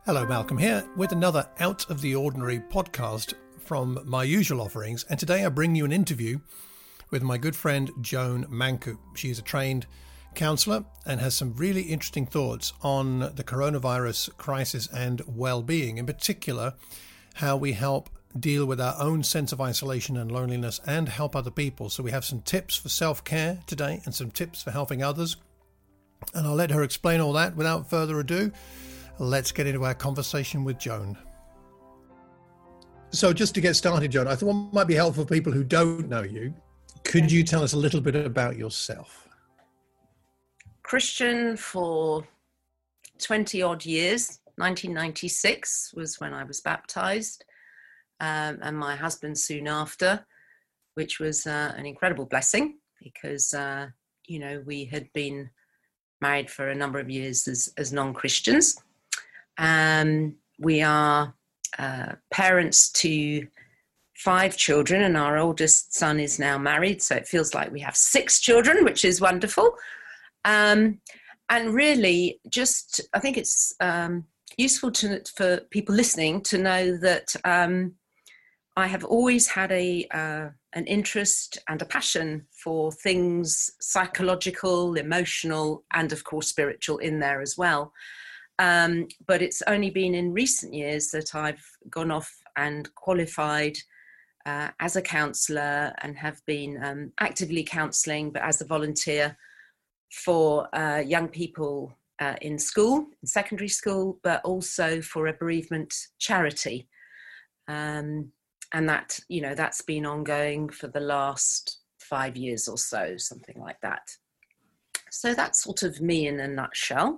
Hello, Malcolm here with another Out of the Ordinary podcast from my usual offerings. And today I bring you an interview with my good friend Joan Manku. She is a trained counsellor and has some really interesting thoughts on the coronavirus crisis and well-being, in particular, how we help deal with our own sense of isolation and loneliness and help other people. So we have some tips for self-care today and some tips for helping others. And I'll let her explain all that without further ado. Let's get into our conversation with Joan. So just to get started, Joan, I thought what might be helpful for people who don't know you, could you tell us a little bit about yourself? Christian for 20 odd years. 1996 was when I was baptized, and my husband soon after, which was an incredible blessing because, we had been married for a number of years as non-Christians. We are parents to 5 children, and our oldest son is now married, so it feels like we have 6 children, which is wonderful. And really, I think it's useful for people listening to know that I have always had an interest and a passion for things psychological, emotional, and of course spiritual in there as well. But it's only been in recent years that I've gone off and qualified as a counsellor and have been actively counselling, but as a volunteer for young people in school, in secondary school, but also for a bereavement charity. And that, that's been ongoing for the last 5 years or so, something like that. So that's sort of me in a nutshell.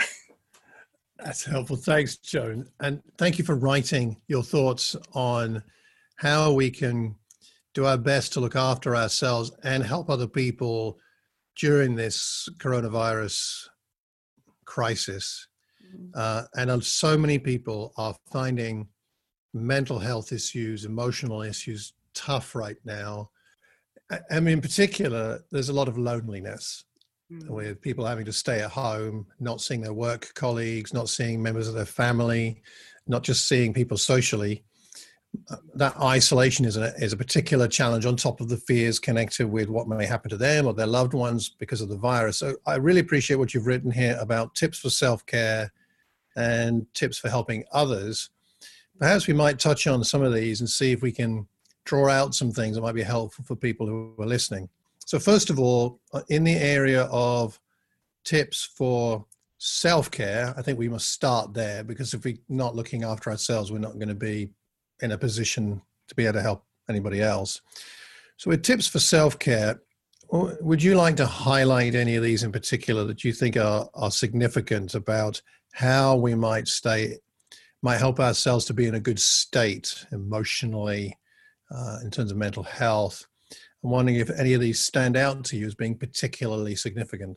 That's helpful. Thanks, Joan. And thank you for writing your thoughts on how we can do our best to look after ourselves and help other people during this coronavirus crisis. And so many people are finding mental health issues, emotional issues tough right now. I mean, in particular, there's a lot of loneliness with people having to stay at home, not seeing their work colleagues, not seeing members of their family, not just seeing people socially. That isolation is a particular challenge on top of the fears connected with what may happen to them or their loved ones because of the virus. So I really appreciate what you've written here about tips for self-care and tips for helping others. Perhaps we might touch on some of these and see if we can draw out some things that might be helpful for people who are listening. So first of all, in the area of tips for self-care, I think we must start there, because if we're not looking after ourselves, we're not going to be in a position to be able to help anybody else. So with tips for self-care, would you like to highlight any of these in particular that you think are significant about how we might help ourselves to be in a good state emotionally in terms of mental health? I'm wondering if any of these stand out to you as being particularly significant.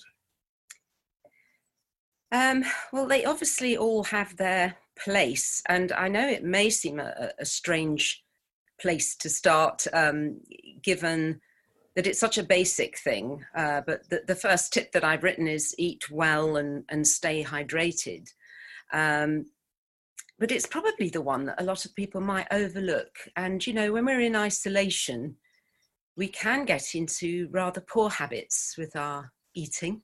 Well, they obviously all have their place, and I know it may seem a strange place to start, given that it's such a basic thing. But the first tip that I've written is eat well and stay hydrated. But it's probably the one that a lot of people might overlook. And, when we're in isolation, we can get into rather poor habits with our eating,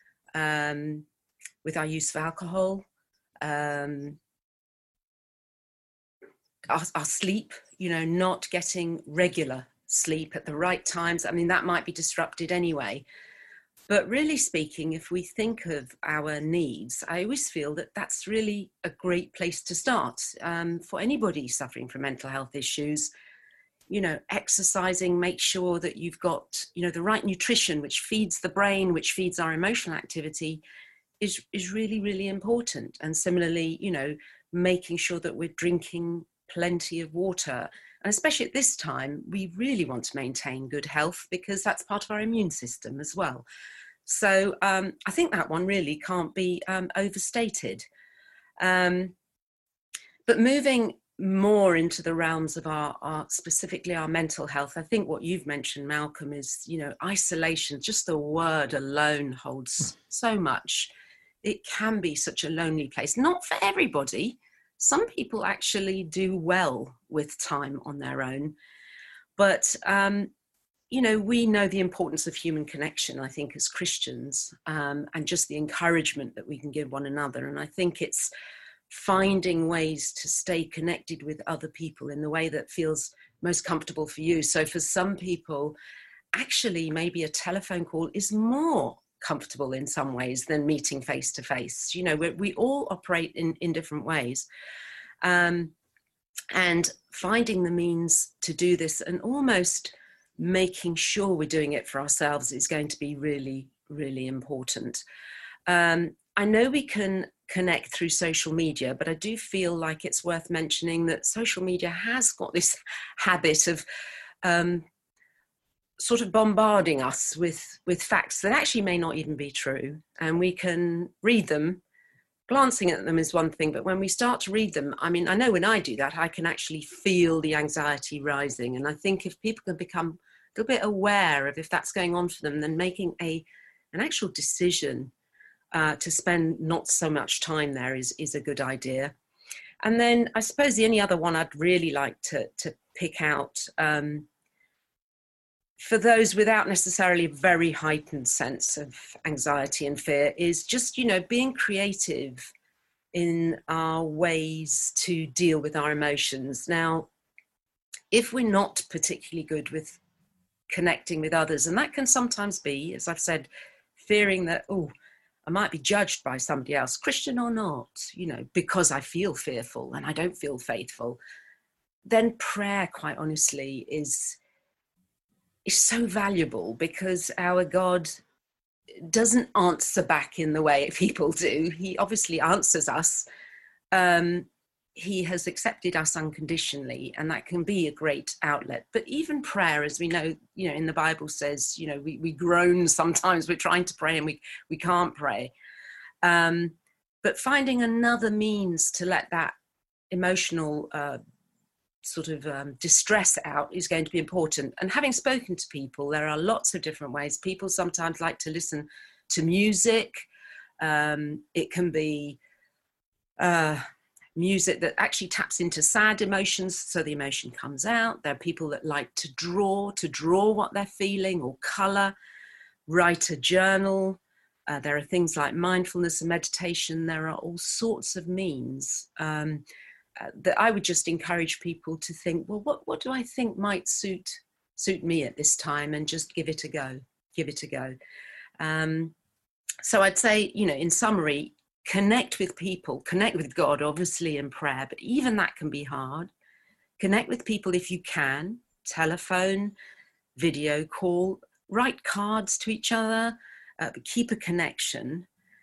with our use of alcohol, our sleep, not getting regular sleep at the right times. I mean, that might be disrupted anyway. But really speaking, if we think of our needs, I always feel that that's really a great place to start for anybody suffering from mental health issues. Exercising, make sure that you've got, the right nutrition, which feeds the brain, which feeds our emotional activity, is really, really important. And similarly, making sure that we're drinking plenty of water. And especially at this time, we really want to maintain good health because that's part of our immune system as well. So I think that one really can't be overstated. But moving more into the realms of our specifically our mental health, I think what you've mentioned, Malcolm, is, isolation. Just the word alone holds so much. It can be such a lonely place, not for everybody, some people actually do well with time on their own. But, we know the importance of human connection, I think, as Christians, and just the encouragement that we can give one another. And I think it's finding ways to stay connected with other people in the way that feels most comfortable for you. So for some people, actually, maybe a telephone call is more comfortable in some ways than meeting face to face. We all operate in different ways. And finding the means to do this and almost making sure we're doing it for ourselves is going to be really, really important. I know we can connect through social media, but I do feel like it's worth mentioning that social media has got this habit of sort of bombarding us with facts that actually may not even be true. And we can read them. Glancing at them is one thing, but when we start to read them, I know when I do that, I can actually feel the anxiety rising. And I think if people can become a little bit aware of if that's going on for them, then making an actual decision to spend not so much time there is a good idea. And then I suppose the only other one I'd really like to pick out, for those without necessarily a very heightened sense of anxiety and fear, is just, being creative in our ways to deal with our emotions. Now, if we're not particularly good with connecting with others, and that can sometimes be, as I've said, fearing that, I might be judged by somebody else, Christian or not, because I feel fearful and I don't feel faithful, then prayer, quite honestly, is so valuable, because our God doesn't answer back in the way people do. He obviously answers us. He has accepted us unconditionally, and that can be a great outlet. But even prayer, as we know, in the Bible says, we groan sometimes. We're trying to pray and we can't pray. But finding another means to let that emotional distress out is going to be important. And having spoken to people, there are lots of different ways. People sometimes like to listen to music. It can be music that actually taps into sad emotions, so the emotion comes out. There are people that like to draw what they're feeling, or colour, write a journal. There are things like mindfulness and meditation. There are all sorts of means that I would just encourage people to think, well, what do I think might suit me at this time, and just give it a go. So I'd say, in summary, connect with people, connect with God, obviously, in prayer, but even that can be hard. Connect with people if you can, telephone, video call, write cards to each other, but keep a connection.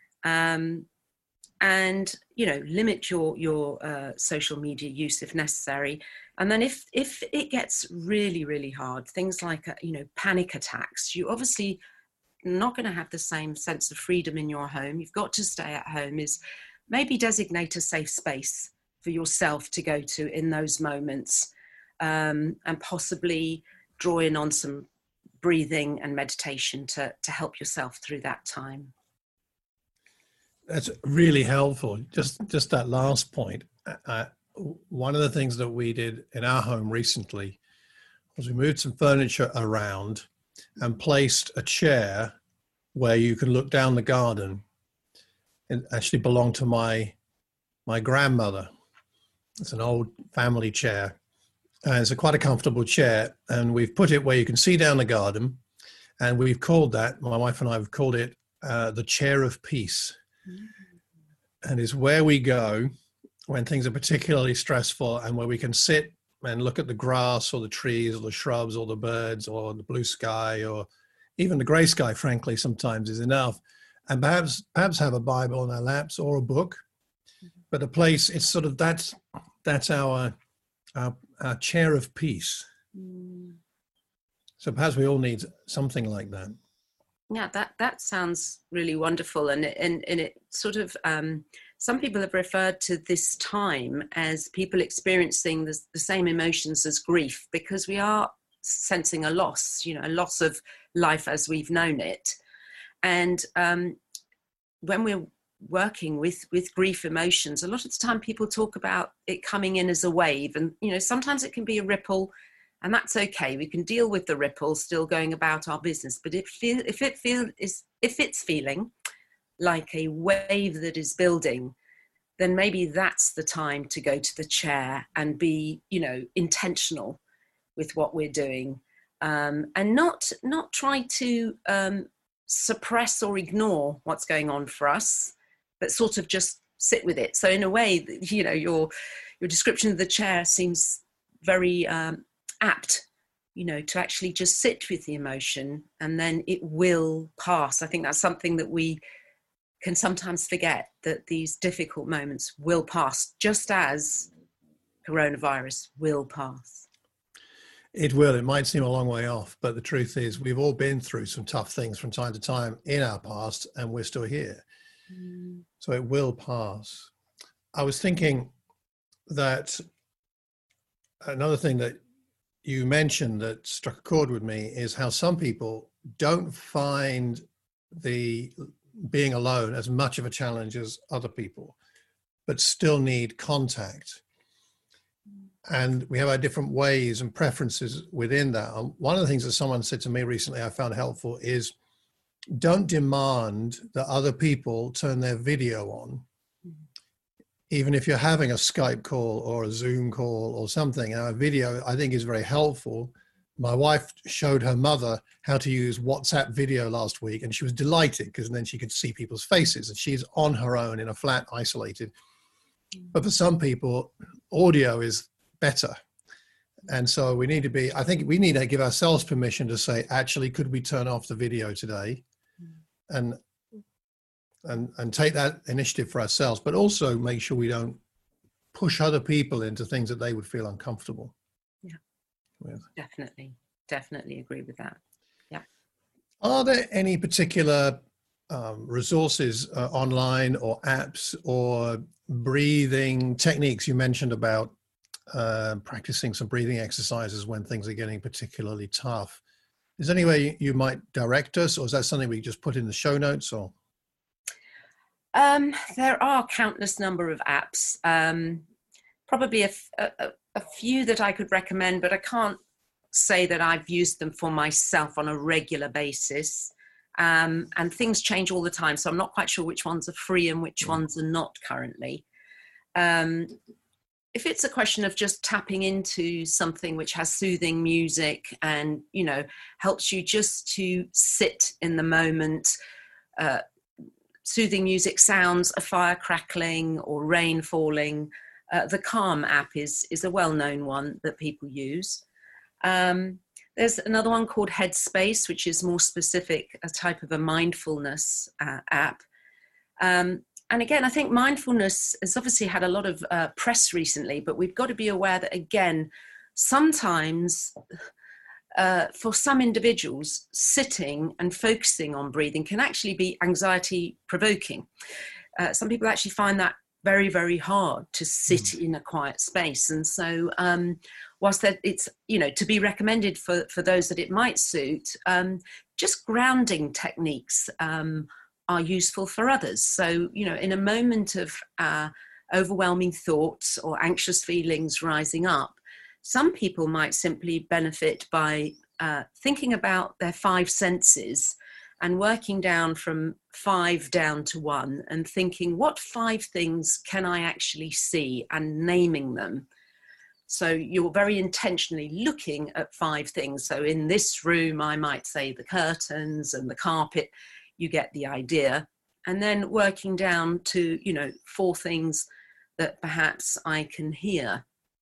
And limit your social media use if necessary. And then if it gets really, really hard, things like panic attacks, you obviously not going to have the same sense of freedom in your home. You've got to stay at home. Is maybe designate a safe space for yourself to go to in those moments, and possibly draw in on some breathing and meditation to help yourself through that time. That's really helpful. Just that last point. One of the things that we did in our home recently was we moved some furniture around and placed a chair where you can look down the garden. It actually belonged to my grandmother. It's an old family chair. And it's quite a comfortable chair. And we've put it where you can see down the garden. And we've called that, my wife and I have called it the Chair of Peace. And it's where we go when things are particularly stressful, and where we can sit and look at the grass or the trees or the shrubs or the birds or the blue sky, or even the gray sky, frankly, sometimes is enough. And perhaps have a Bible on our laps or a book, but a place, it's sort of, that's our chair of peace. So perhaps we all need something like that. Yeah, that sounds really wonderful, and it sort of some people have referred to this time as people experiencing the same emotions as grief, because we are sensing a loss, a loss of life as we've known it, and when we're working with grief emotions, a lot of the time people talk about it coming in as a wave, and sometimes it can be a ripple, and that's okay. We can deal with the ripple, still going about our business. But if it's feeling like a wave that is building, then maybe that's the time to go to the chair and be intentional with what we're doing, and not try to suppress or ignore what's going on for us, but sort of just sit with it. So in a way, your description of the chair seems very apt, to actually just sit with the emotion, and then it will pass. I think that's something that we can sometimes forget, that these difficult moments will pass, just as coronavirus will pass. It will. It might seem a long way off, but the truth is we've all been through some tough things from time to time in our past, and we're still here. So it will pass. I was thinking that another thing that you mentioned that struck a chord with me is how some people don't find the being alone as much of a challenge as other people, but still need contact. And we have our different ways and preferences within that. And one of the things that someone said to me recently I found helpful is, don't demand that other people turn their video on. Even if you're having a Skype call or a Zoom call or something. A video, I think, is very helpful. My wife showed her mother how to use WhatsApp video last week, and she was delighted because then she could see people's faces, and she's on her own in a flat, isolated. But for some people, audio is better. And so I think we need to give ourselves permission to say, actually, could we turn off the video today? And take that initiative for ourselves, but also make sure we don't push other people into things that they would feel uncomfortable with. Definitely agree with that. Yeah. Are there any particular resources online or apps or breathing techniques? You mentioned about practicing some breathing exercises when things are getting particularly tough. Is there any way you might direct us, or is that something we just put in the show notes? Or there are countless number of apps, probably a few that I could recommend, but I can't say that I've used them for myself on a regular basis. And things change all the time, so I'm not quite sure which ones are free and which ones are not currently. If it's a question of just tapping into something which has soothing music and, helps you just to sit in the moment, soothing music sounds, a fire crackling or rain falling. The Calm app is a well-known one that people use. There's another one called Headspace, which is more specific, a type of a mindfulness app. And again, I think mindfulness has obviously had a lot of press recently, but we've got to be aware that, again, sometimes for some individuals, sitting and focusing on breathing can actually be anxiety provoking. Some people actually find that very, very hard to sit in a quiet space. And so whilst that it's, to be recommended for those that it might suit, just grounding techniques are useful for others. So, in a moment of overwhelming thoughts or anxious feelings rising up, some people might simply benefit by thinking about their 5 senses and working down from 5 down to 1 and thinking, what 5 things can I actually see, and naming them. So you're very intentionally looking at 5 things. So in this room, I might say the curtains and the carpet. You get the idea. And then working down to, 4 things that perhaps I can hear,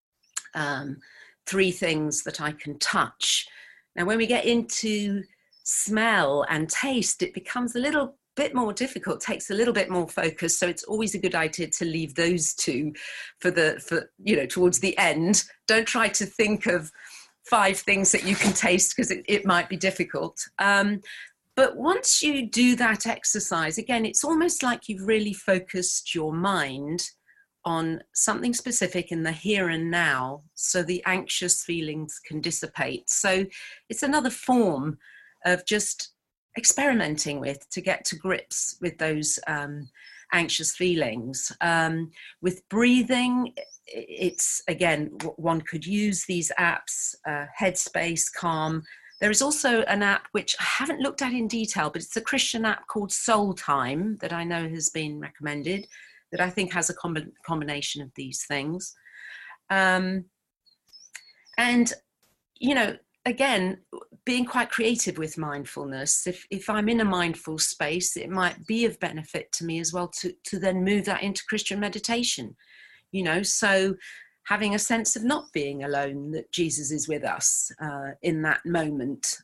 3 things that I can touch. Now, when we get into smell and taste, it becomes a little bit more difficult, takes a little bit more focus. So it's always a good idea to leave those 2 for towards the end. Don't try to think of 5 things that you can taste, because it might be difficult. But once you do that exercise, again, it's almost like you've really focused your mind on something specific in the here and now, so the anxious feelings can dissipate. So it's another form of just experimenting with, to get to grips with those anxious feelings. With breathing, it's, again, one could use these apps, Headspace, Calm. There is also an app which I haven't looked at in detail, but it's a Christian app called Soul Time that I know has been recommended, that I think has a combination of these things. And, you know, again, being quite creative with mindfulness. If I'm in a mindful space, it might be of benefit to me as well to then move that into Christian meditation, you know, so having a sense of not being alone, that Jesus is with us in that moment.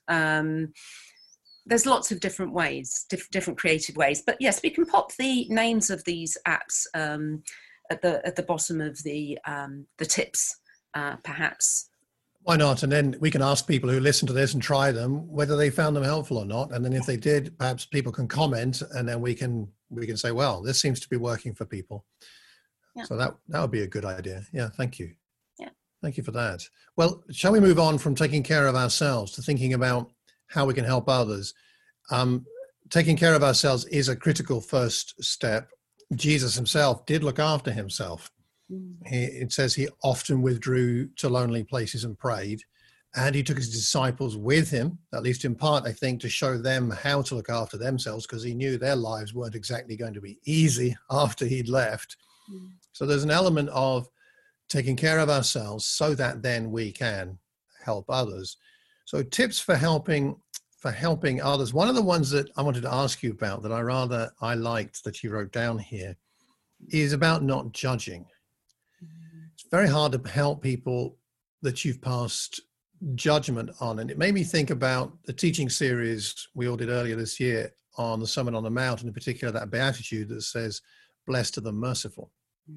There's lots of different ways, different creative ways. But yes, we can pop the names of these apps at the bottom of the tips, perhaps. Why not? And then we can ask people who listen to this and try them whether they found them helpful or not. And then if they did, perhaps people can comment, and then we can say, well, this seems to be working for people. Yeah. So that would be a good idea. Yeah, thank you. Yeah. Thank you for that. Well, shall we move on from taking care of ourselves to thinking about how we can help others? Taking care of ourselves is a critical first step. Jesus himself did look after himself. It says he often withdrew to lonely places and prayed, and he took his disciples with him, at least in part, I think, to show them how to look after themselves, because he knew their lives weren't exactly going to be easy after he'd left. So there's an element of taking care of ourselves so that then we can help others. So tips for helping others. One of the ones that I wanted to ask you about that I liked that you wrote down here is about not judging. It's very hard to help people that you've passed judgment on. And it made me think about the teaching series we all did earlier this year on the Sermon on the Mount, and in particular that beatitude that says, blessed are the merciful.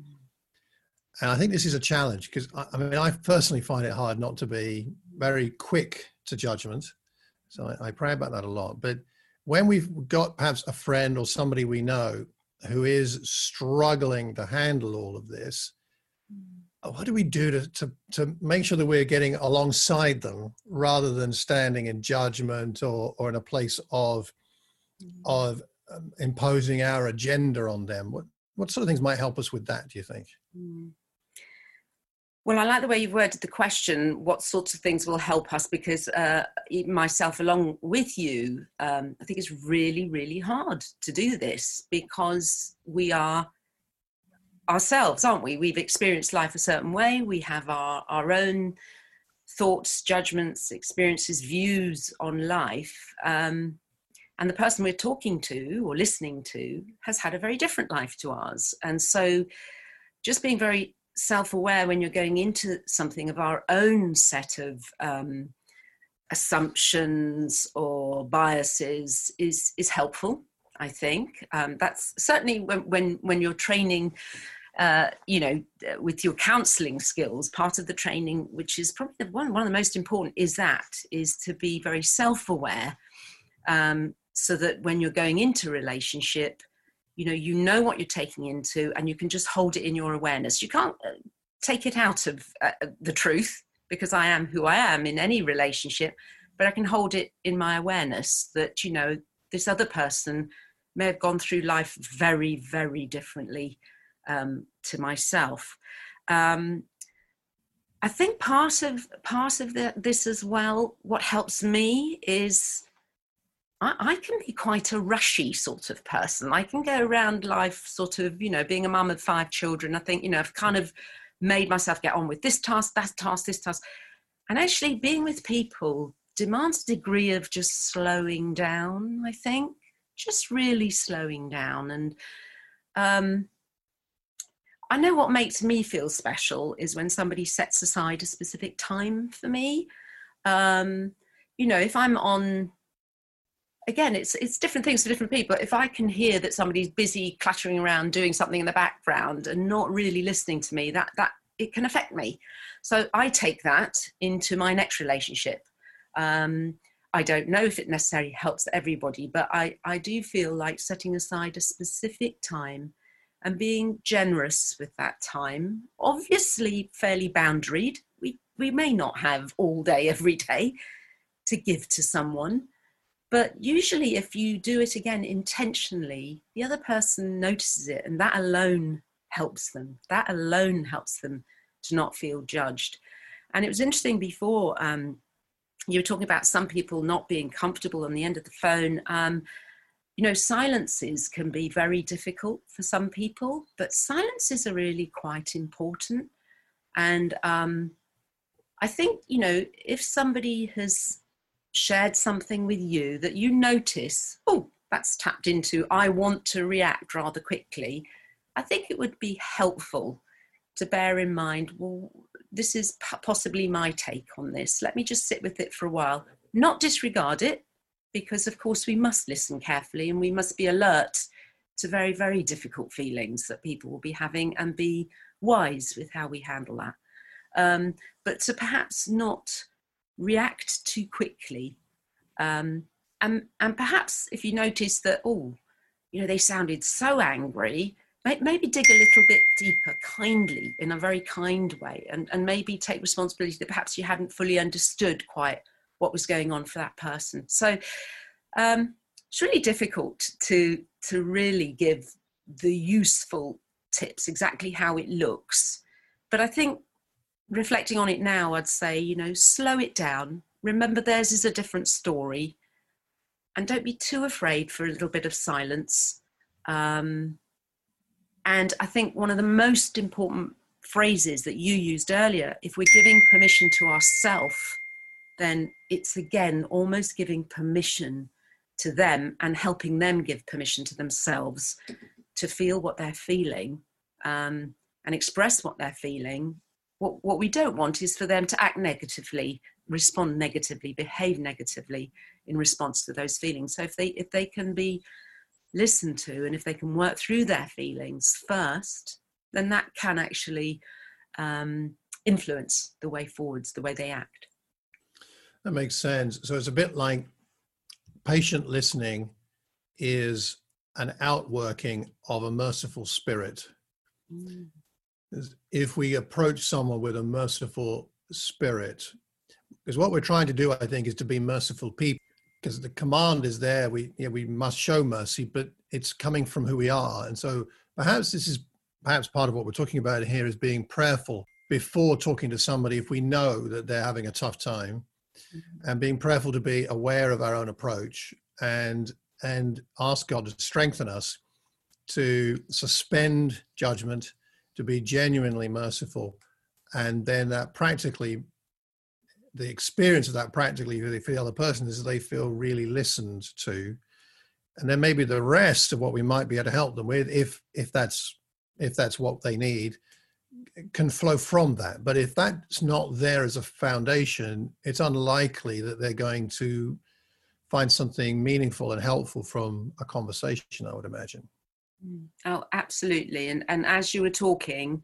And I think this is a challenge because I personally find it hard not to be very quick to judgment. So I pray about that a lot. But when we've got perhaps a friend or somebody we know who is struggling to handle all of this, what do we do to make sure that we're getting alongside them rather than standing in judgment or in a place of imposing our agenda on them? What sort of things might help us with that, do you think? Well, I like the way you've worded the question, what sorts of things will help us, because myself along with you, I think it's really, really hard to do this because we are ourselves, aren't we? We've experienced life a certain way. We have our own thoughts, judgments, experiences, views on life. And the person we're talking to or listening to has had a very different life to ours. And so just being very self-aware when you're going into something of our own set of assumptions or biases is helpful, I think. That's certainly when you're training, with your counselling skills, part of the training, which is probably one of the most important, is to be very self-aware, so that when you're going into a relationship, you know what you're taking into, and you can just hold it in your awareness. You can't take it out of the truth, because I am who I am in any relationship, but I can hold it in my awareness that, this other person may have gone through life very, very differently to myself. I think part of this as well, what helps me is I can be quite a rushy sort of person. I can go around life sort of, being a mum of 5 children. I think, I've kind of made myself get on with this task, that task, this task. And actually being with people demands a degree of just slowing down, I think, just really slowing down. And I know what makes me feel special is when somebody sets aside a specific time for me. If I'm on, again, it's different things for different people. If I can hear that somebody's busy clattering around doing something in the background and not really listening to me, that it can affect me. So I take that into my next relationship. I don't know if it necessarily helps everybody, but I do feel like setting aside a specific time and being generous with that time, obviously fairly boundaried. We may not have all day, every day to give to someone, But usually if you do it again intentionally, the other person notices it, and that alone helps them. That alone helps them to not feel judged. And it was interesting before, you were talking about some people not being comfortable on the end of the phone. You know, silences can be very difficult for some people, but silences are really quite important. And I think, you know, if somebody has shared something with you that you notice, oh, that's tapped into, I want to react rather quickly, I think it would be helpful to bear in mind, well, this is possibly my take on this. Let me just sit with it for a while, not disregard it, because of course we must listen carefully and we must be alert to very, very difficult feelings that people will be having and be wise with how we handle that. But to perhaps not react too quickly. And perhaps if you notice that, oh, you know, they sounded so angry, maybe dig a little bit deeper, kindly, in a very kind way, and maybe take responsibility that perhaps you hadn't fully understood quite what was going on for that person. So it's really difficult to really give the useful tips, exactly how it looks. But I think reflecting on it now, I'd say, you know, slow it down. Remember, theirs is a different story. And don't be too afraid for a little bit of silence. And I think one of the most important phrases that you used earlier, if we're giving permission to ourselves, then it's again almost giving permission to them and helping them give permission to themselves to feel what they're feeling and express what they're feeling. What we don't want is for them to act negatively, respond negatively, behave negatively in response to those feelings. So if they can be listened to, and if they can work through their feelings first, then that can actually influence the way forwards, the way they act. That makes sense. So it's a bit like patient listening is an outworking of a merciful spirit. Mm. If we approach someone with a merciful spirit, because what we're trying to do, I think, is to be merciful people, because the command is there. We must show mercy, but it's coming from who we are. And so perhaps this is part of what we're talking about here, is being prayerful before talking to somebody if we know that they're having a tough time, and being prayerful to be aware of our own approach and ask God to strengthen us to suspend judgment, to be genuinely merciful. And then that practically, the experience of that practically for the other person is they feel really listened to. And then maybe the rest of what we might be able to help them with, if that's what they need, can flow from that. But if that's not there as a foundation, it's unlikely that they're going to find something meaningful and helpful from a conversation, I would imagine. Oh, absolutely. And as you were talking,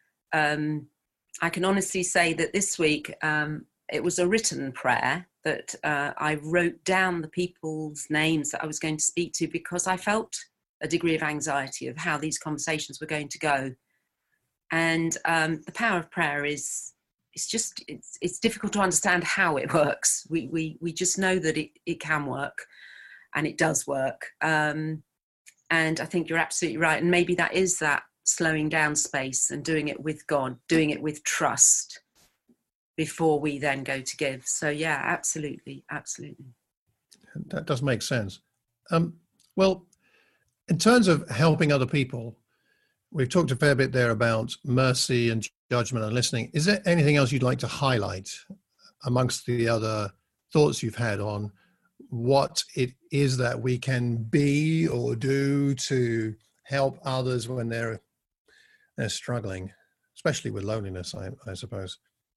I can honestly say that this week, it was a written prayer that I wrote down the people's names that I was going to speak to, because I felt a degree of anxiety of how these conversations were going to go. And the power of prayer is, it's difficult to understand how it works. We just know that it can work, and it does work. And I think you're absolutely right. And maybe that is that slowing down space and doing it with God, doing it with trust before we then go to give. So yeah, absolutely. That does make sense. Well, in terms of helping other people, we've talked a fair bit there about mercy and judgment and listening. Is there anything else you'd like to highlight amongst the other thoughts you've had on what it is that we can be or do to help others when they're struggling, especially with loneliness, I suppose?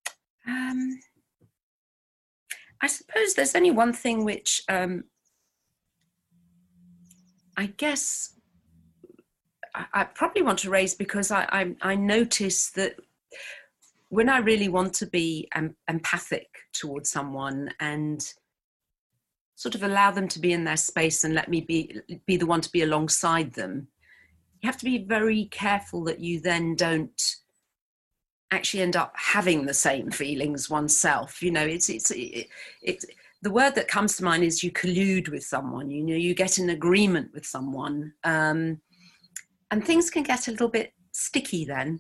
I suppose there's only one thing which I guess I probably want to raise, because I notice that when I really want to be empathic towards someone and sort of allow them to be in their space and let me be the one to be alongside them, you have to be very careful that you then don't actually end up having the same feelings oneself. You know, it's the the word that comes to mind is you collude with someone, you know, you get in agreement with someone, and things can get a little bit sticky then.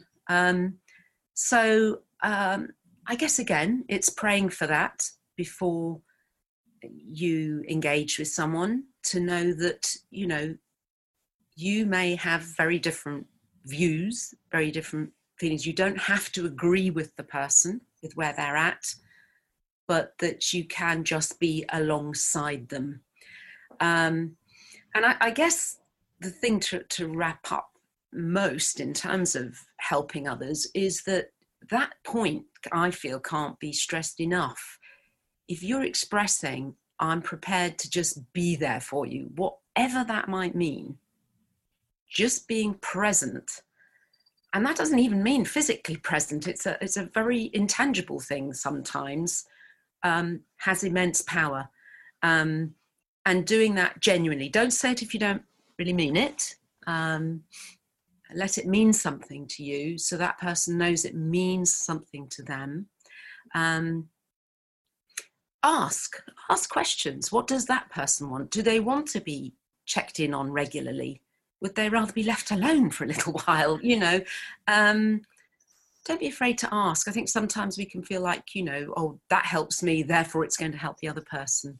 I guess, again, it's praying for that before you engage with someone, to know that, you know, you may have very different views, very different feelings. You don't have to agree with the person, with where they're at, but that you can just be alongside them. And I guess the thing to wrap up most in terms of helping others is that point, I feel, can't be stressed enough. If you're expressing, I'm prepared to just be there for you, whatever that might mean, just being present. And that doesn't even mean physically present. It's a very intangible thing sometimes, has immense power. And doing that genuinely. Don't say it if you don't really mean it. Let it mean something to you, so that person knows it means something to them. Ask questions. What does that person want? Do they want to be checked in on regularly? Would they rather be left alone for a little while? You know, don't be afraid to ask. I think sometimes we can feel like, you know, oh, that helps me, therefore it's going to help the other person.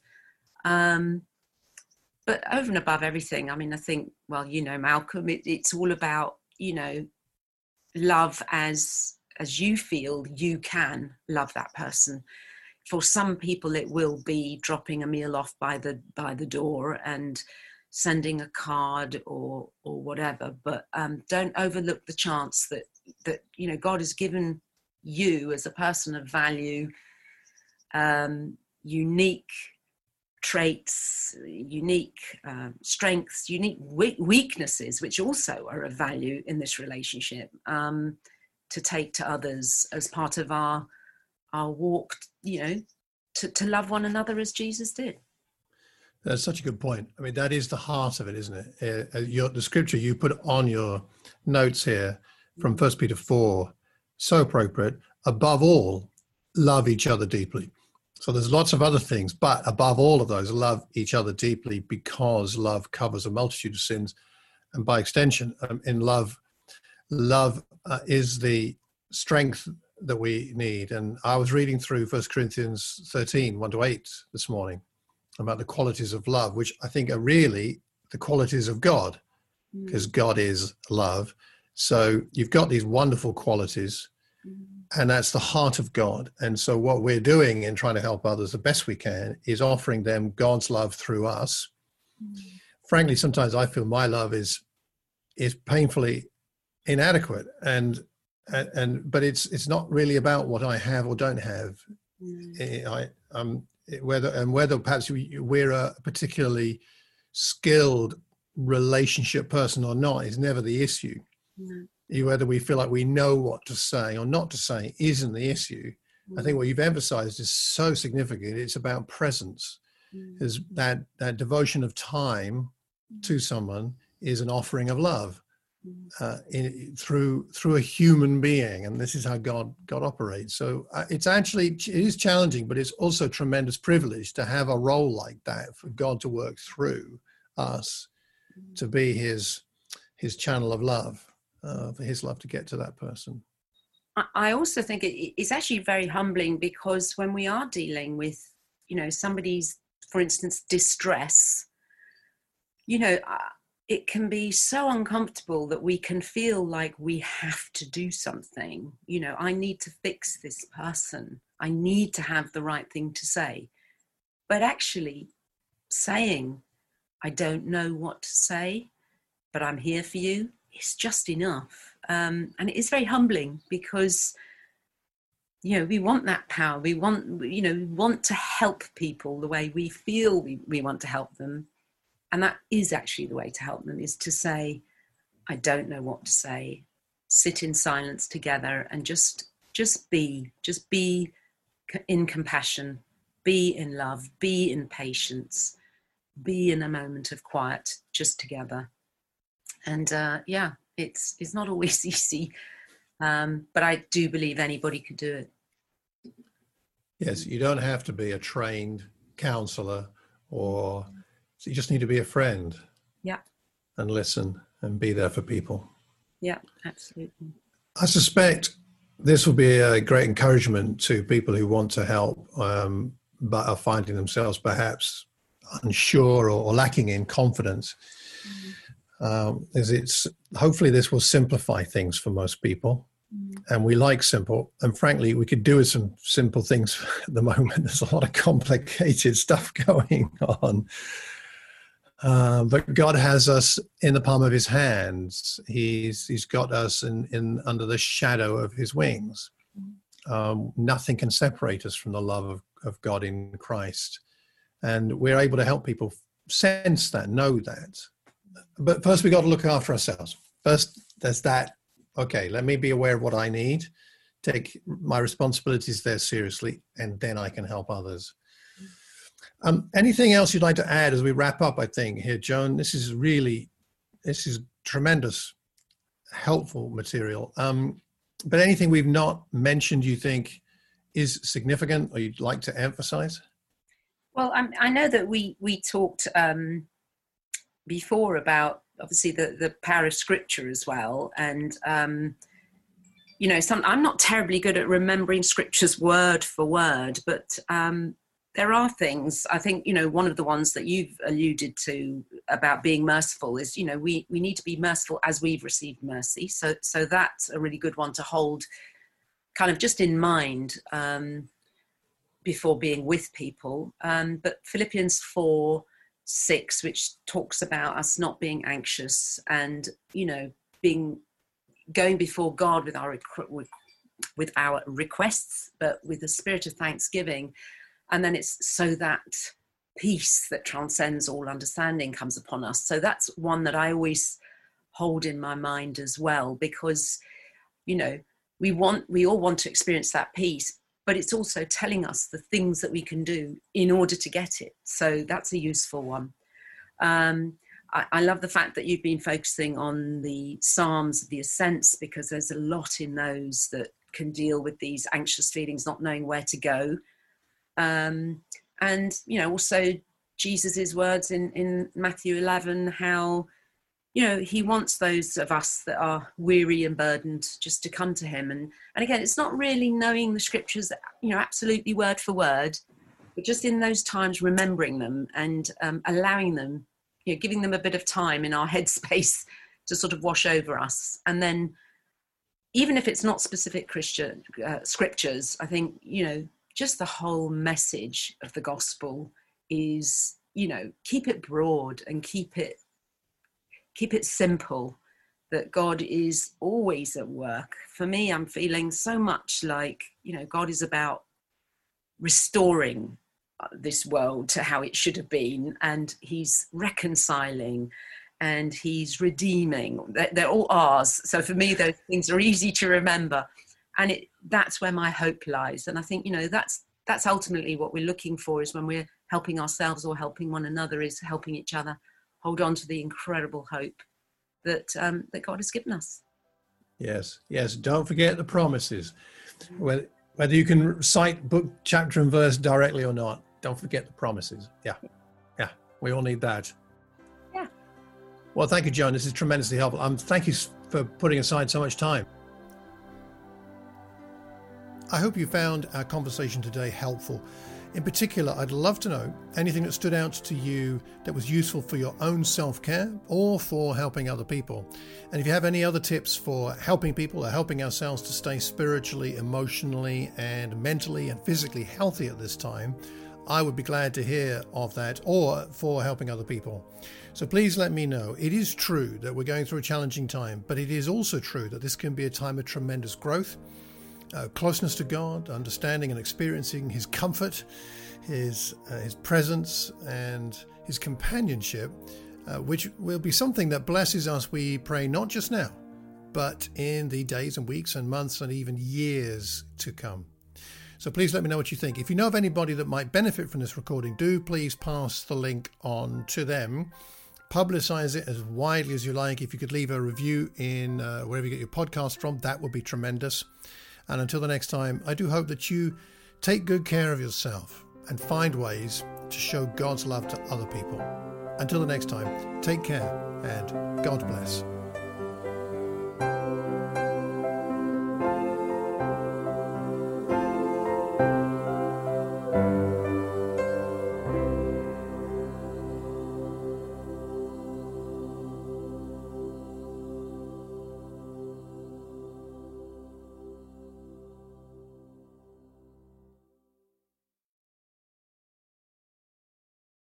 But over and above everything, I mean, I think, well, you know, Malcolm, it's all about, you know, love as you feel you can love that person. For some people, it will be dropping a meal off by the door and sending a card or whatever. But don't overlook the chance that you know, God has given you as a person of value, unique traits, unique strengths, unique weaknesses, which also are of value in this relationship, to take to others as part of our walk, you know, to love one another as Jesus did. That's such a good point. I mean, that is the heart of it, isn't it? The scripture you put on your notes here from 1 Peter 4, so appropriate. Above all, love each other deeply. So there's lots of other things, but above all of those, love each other deeply, because love covers a multitude of sins. And by extension, in love is the strength that we need. And I was reading through 1 Corinthians 13, 1-8 this morning about the qualities of love, which I think are really the qualities of God, because God is love. So you've got these wonderful qualities, and that's the heart of God. And so what we're doing in trying to help others the best we can is offering them God's love through us. Frankly, sometimes I feel my love is painfully inadequate, but it's not really about what I have or don't have. Whether perhaps we're a particularly skilled relationship person or not is never the issue. Whether we feel like we know what to say or not to say isn't the issue. I think what you've emphasized is so significant. It's about presence. Is that devotion of time to someone is an offering of love through a human being, and this is how God operates. So it is challenging, but it's also a tremendous privilege to have a role like that, for God to work through us, to be his channel of love, for his love to get to that person. I also think it's actually very humbling, because when we are dealing with, you know, somebody's, for instance, distress, you know, it can be so uncomfortable that we can feel like we have to do something. You know, I need to fix this person. I need to have the right thing to say. But actually saying, I don't know what to say, but I'm here for you, is just enough. And it is very humbling, because, you know, we want that power. We want to help people the way we feel we want to help them. And that is actually the way to help them, is to say, I don't know what to say. Sit in silence together and just be in compassion, be in love, be in patience, be in a moment of quiet, just together. And it's not always easy, but I do believe anybody could do it. Yes, you don't have to be a trained counselor, or you just need to be a friend. Yeah. And listen and be there for people. Yeah, absolutely. I suspect this will be a great encouragement to people who want to help, but are finding themselves perhaps unsure or lacking in confidence. Hopefully this will simplify things for most people. And we like simple. And frankly, we could do with some simple things at the moment. There's a lot of complicated stuff going on. But God has us in the palm of his hands. He's got us in under the shadow of his wings. Nothing can separate us from the love of God in Christ. And we're able to help people sense that, know that. But first, we got to look after ourselves. First, there's that. Okay, let me be aware of what I need, take my responsibilities there seriously, and then I can help others. Anything else you'd like to add as we wrap up, I think, here, Joan? This is tremendous, helpful material. But anything we've not mentioned you think is significant or you'd like to emphasize? Well, I know that we talked before about, obviously, the power of scripture as well. And, I'm not terribly good at remembering scriptures word for word, but there are things, I think, one of the ones that you've alluded to about being merciful is, we need to be merciful as we've received mercy. So that's a really good one to hold kind of just in mind before being with people. But Philippians 4:6, which talks about us not being anxious and, going before God with our requests, but with a spirit of thanksgiving. And then it's so that peace that transcends all understanding comes upon us. So that's one that I always hold in my mind as well, because, we all want to experience that peace, but it's also telling us the things that we can do in order to get it. So that's a useful one. I love the fact that you've been focusing on the Psalms, the ascents, because there's a lot in those that can deal with these anxious feelings, not knowing where to go. And, also Jesus's words in Matthew 11, how, he wants those of us that are weary and burdened just to come to him. And again, it's not really knowing the scriptures, absolutely word for word, but just in those times, remembering them and allowing them, giving them a bit of time in our headspace to sort of wash over us. And then even if it's not specific Christian scriptures, I think, just the whole message of the gospel is, keep it broad and keep it simple, that God is always at work. For me, I'm feeling so much like, God is about restoring this world to how it should have been, and he's reconciling and he's redeeming. They're all ours. So for me, those things are easy to remember. And that's where my hope lies. And I think, that's ultimately what we're looking for, is when we're helping ourselves or helping one another, is helping each other hold on to the incredible hope that God has given us. Yes. Don't forget the promises. Whether you can cite book, chapter and verse directly or not, don't forget the promises. Yeah. We all need that. Yeah. Well, thank you, Joan. This is tremendously helpful. Thank you for putting aside so much time. I hope you found our conversation today helpful. In particular, I'd love to know anything that stood out to you that was useful for your own self-care or for helping other people. And if you have any other tips for helping people or helping ourselves to stay spiritually, emotionally, and mentally and physically healthy at this time, I would be glad to hear of that, or for helping other people. So please let me know. It is true that we're going through a challenging time, but it is also true that this can be a time of tremendous growth. Closeness to God, understanding and experiencing his comfort, his presence and his companionship, which will be something that blesses us, we pray, not just now, but in the days and weeks and months and even years to come. So please let me know what you think. If you know of anybody that might benefit from this recording, do please pass the link on to them. Publicize it as widely as you like. If you could leave a review in wherever you get your podcast from, that would be tremendous. And until the next time, I do hope that you take good care of yourself and find ways to show God's love to other people. Until the next time, take care and God bless.